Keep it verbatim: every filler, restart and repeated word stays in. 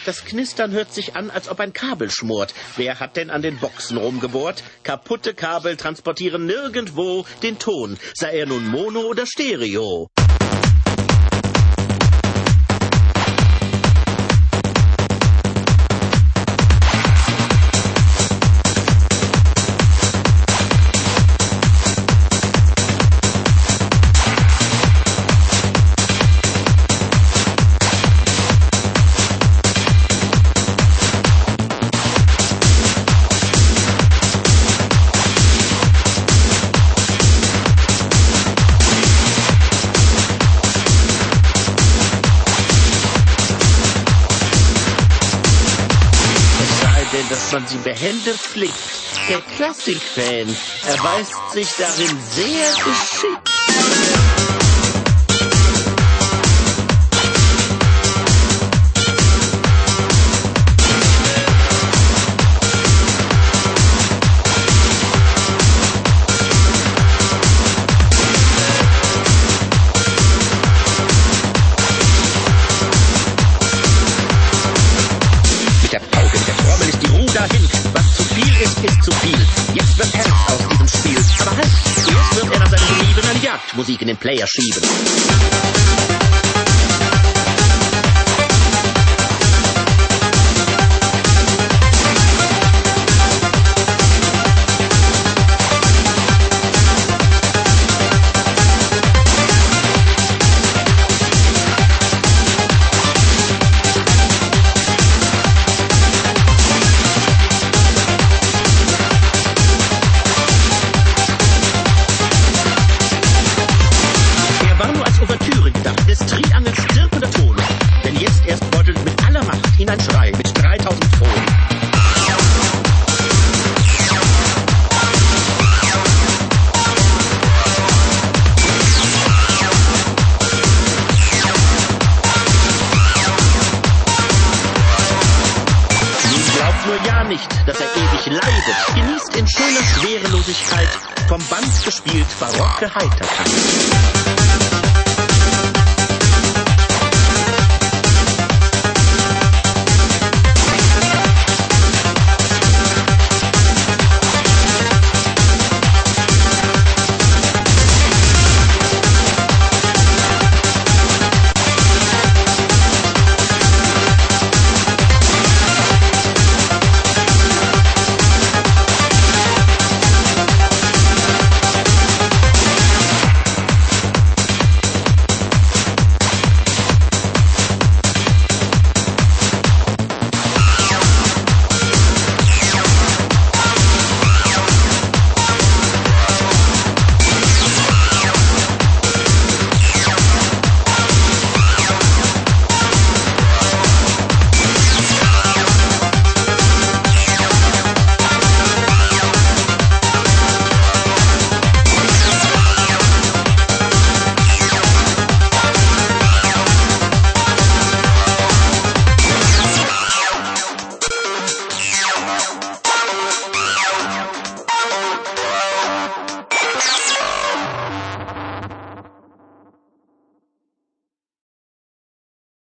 Das Knistern hört sich an, als ob ein Kabel schmort. Wer hat denn an den Boxen rumgebohrt? Kaputte Kabel transportieren nirgendwo den Ton, sei er nun Mono oder Stereo. Dass man sie behende flickt. Der Klassikfan erweist sich darin sehr geschickt. Was zu viel ist, ist zu viel. Jetzt wird ernst aus diesem Spiel. Aber halt, erst wird er nach seinem Belieben eine Jagdmusik in den Player schieben. Des Triangels stirbender Ton. Denn jetzt erst beutelt mit aller Macht ihn ein Schrei mit dreitausend Ton. Nun glaubt nur ja nicht, dass er ewig leidet. Genießt in schöner Schwerelosigkeit vom Band gespielt barocke Heiterkeit.